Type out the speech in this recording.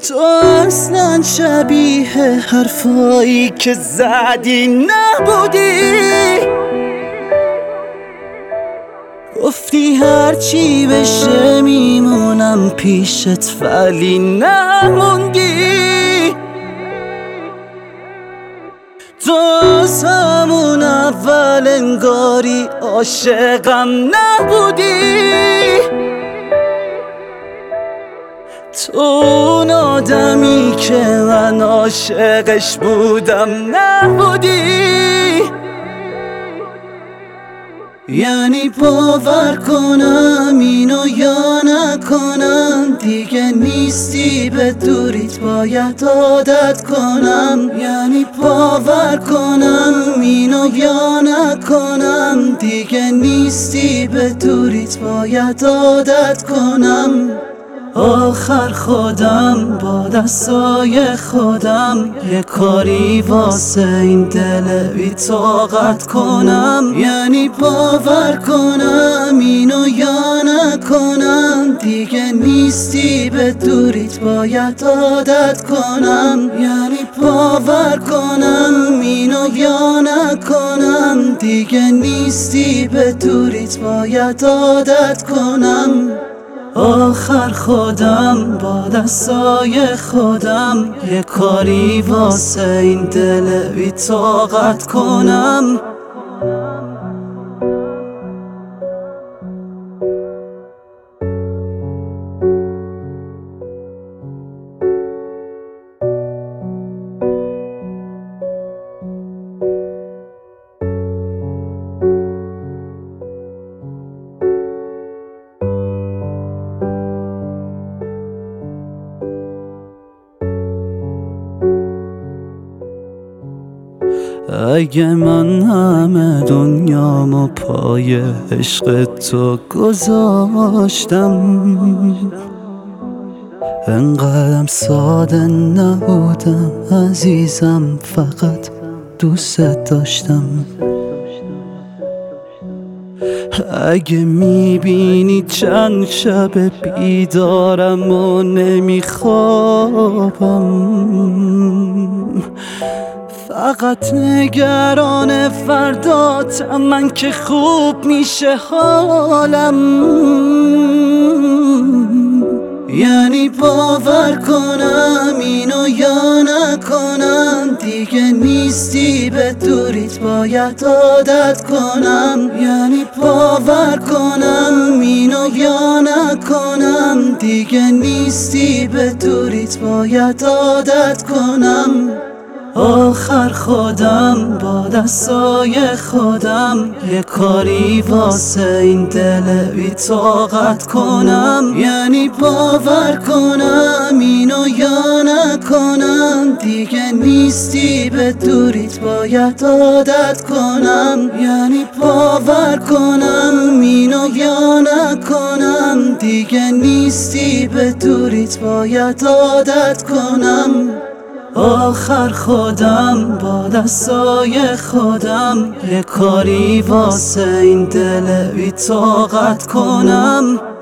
تو اصلا شبیه حرفایی که زدی نبودی. گفتی هرچی بشه میمونم پیشت ولی نموندی. تو از همون اول انگاری عاشقم نبودی. تو اون آدمی که من عاشقش بودم نبودی. یعنی باور کنم اینو یا نکنم، دیگه نیستی به دوریت باید عادت کنم. یعنی باور کنم اینو یا نکنم، دیگه نیستی به دوریت باید عادت کنم. آخر خودم با دستای خودم یه کاری واسه این دل بی طاقت کنم. یعنی باور کنم اینو یا نکنم، دیگه نیستی به دوریت باید عادت کنم. یعنی باور کنم اینو یا نکنم، دیگه نیستی به دوریت باید عادت کنم. آخر خودم با دستای خودم یه کاری واسه این دل بی طاقت کنم. اگه من همه دنیامو پای عشق تو گذاشتم، انقدرم ساده نبودم عزیزم، فقط دوست داشتم. اگه میبینی چند شب بیدارم و نمیخوابم، فقط نگران فرداتم من که خوب میشه حالم. یعنی باور کنم اینو یا نکنم، دیگه نیستی به دوریت باید عادت کنم. یعنی باور کنم اینو یا نکنم، دیگه نیستی به دوریت باید عادت کنم. آخر خودم با دستای خودم یه کاری واسه این دل بی طاقت کنم. یعنی باور کنم اینو یا نکنم، دیگه نیستی به دوریت باید عادت کنم. یعنی باور کنم اینو یا نکنم، دیگه نیستی به دوریت باید عادت کنم. آخر خودم با دستای خودم یه کاری واسه این دل بی طاقت کنم.